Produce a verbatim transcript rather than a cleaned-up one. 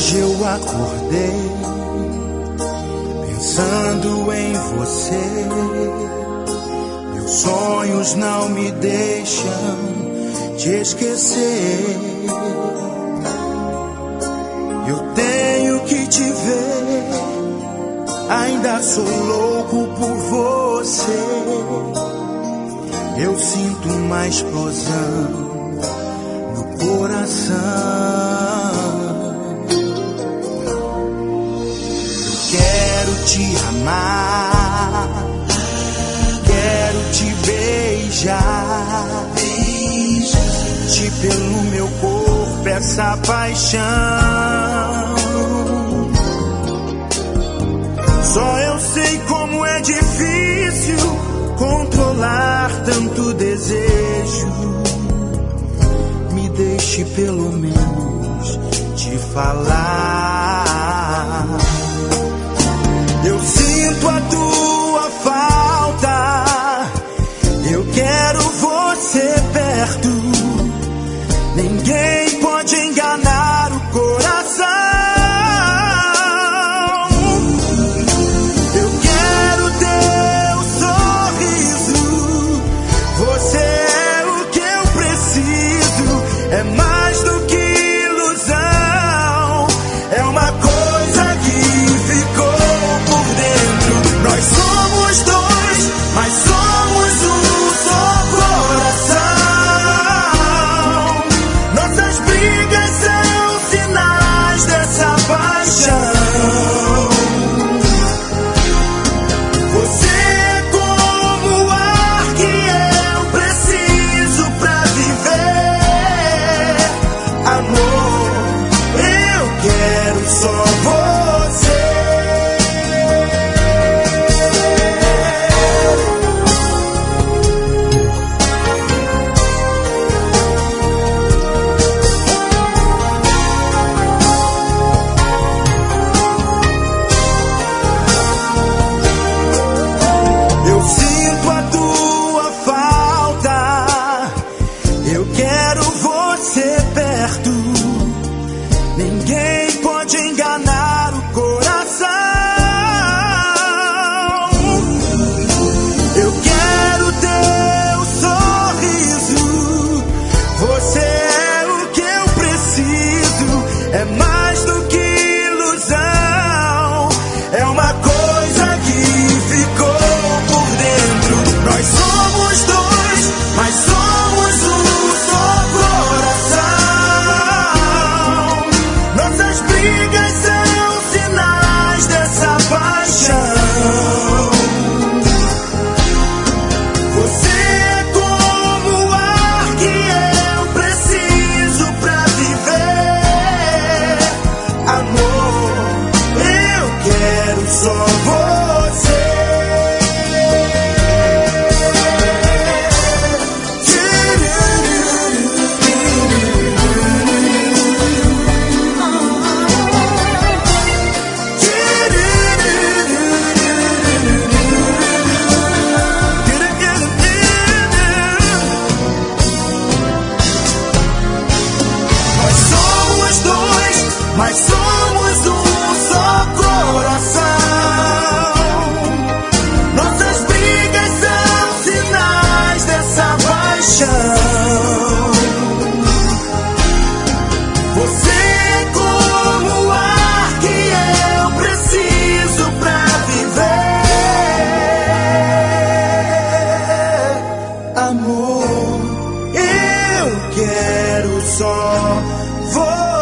Hoje eu acordei pensando em você. Meus sonhos não me deixam te esquecer. Eu tenho que te ver, ainda sou louco por você. Eu sinto uma explosão no coração. Quero te amar, quero te beijar, te pelo meu corpo essa paixão. Só eu sei como é difícil controlar tanto desejo. Me deixe pelo menos te falar. Eu sinto a tua falta, eu quero você perto. Ninguém pode enganar o coração. Eu quero teu sorriso, você é o que eu preciso. É mais do que ilusão, é uma coisa que ficou. Nós somos dois, mas somos um só coração. Nossas brigas são sinais dessa paixão. Você é como o ar que eu preciso pra viver. Amor, eu quero só você. Ninguém pode enganar o coração. Eu quero teu sorriso, você é o que eu preciso. É mais do que ilusão, é uma coisa que ficou por dentro. Nós somos dois, mas somos um só coração. Nossas brigas são sinais dessa paixão. Você é como o ar que eu preciso pra viver. Amor, eu quero só você. Mas somos um só coração. Nossas brigas são sinais dessa paixão. Você é como o ar que eu preciso pra viver. Amor, eu quero só você.